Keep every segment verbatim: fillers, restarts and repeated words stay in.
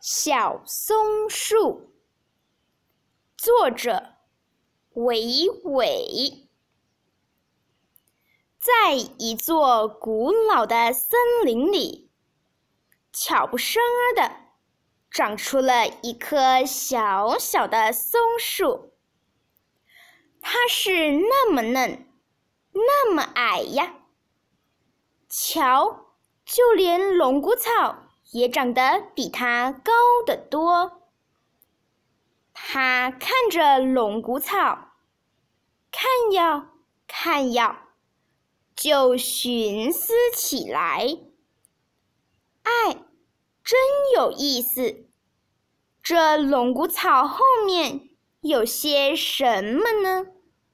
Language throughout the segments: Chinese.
小松树，作者韦伟。在一座古老的森林里，悄不声儿地长出了一棵小小的松树。它是那么嫩，那么矮呀！瞧，就连龙骨草也长得比它高得多。他看着龙骨草，看呀看呀，就寻思起来：哎，真有意思，这龙骨草后面有些什么呢？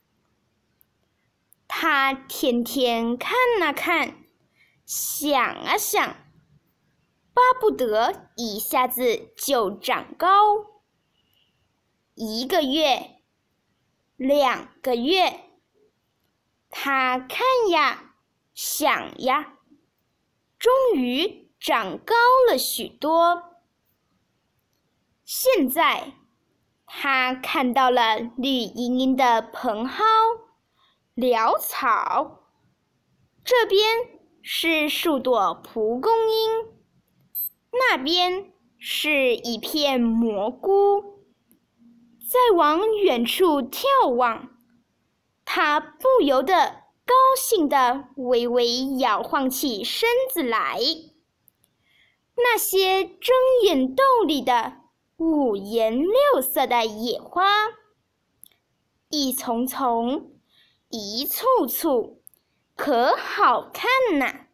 他天天看啊看，想啊想，巴不得一下子就长高。一个月，两个月，他看呀，想呀，终于长高了许多。现在，他看到了绿茵茵的蓬蒿、潦草，这边是数朵蒲公英，那边是一片蘑菇。再往远处眺望，他不由得高兴地微微摇晃起身子来。那些争妍斗丽的五颜六色的野花，一丛丛，一簇簇，可好看呐！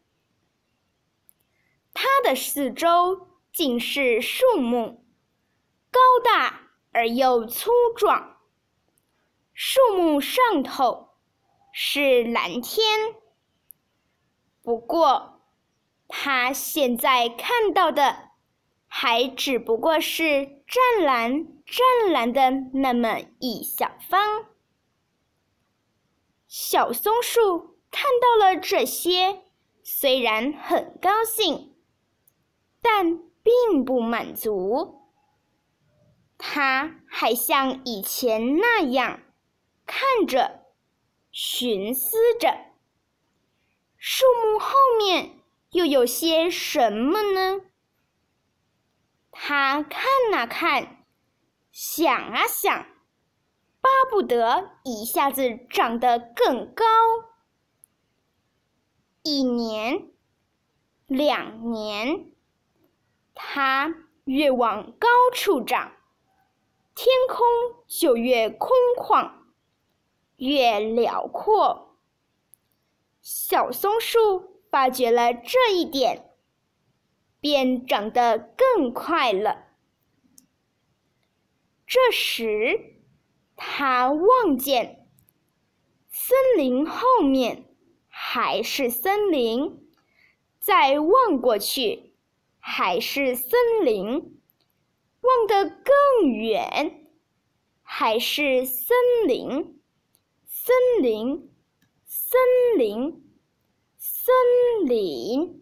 它的四周尽是树木，高大而又粗壮，树木上头是蓝天。不过，他现在看到的还只不过是湛蓝湛蓝的那么一小方。小松树看到了这些，虽然很高兴，但并不满足。他还像以前那样看着，寻思着，树木后面又有些什么呢？他看啊看，想啊想，巴不得一下子长得更高。一年，两年，他越往高处长，天空就越空旷，越辽阔。小松树发觉了这一点，便长得更快了。这时，他望见森林后面还是森林，再望过去还是森林，望得更远，还是森林，森林，森林，森林。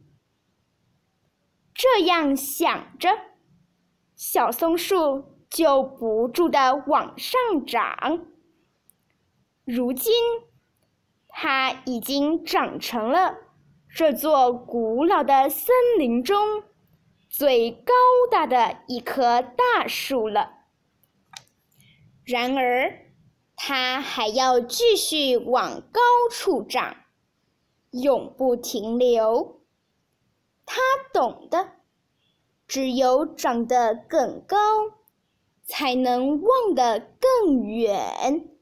这样想着，小松树就不住地往上长。如今，它已经长成了这座古老的森林中最高大的一棵大树了。然而，它还要继续往高处长，永不停留。它懂得，只有长得更高，才能望得更远。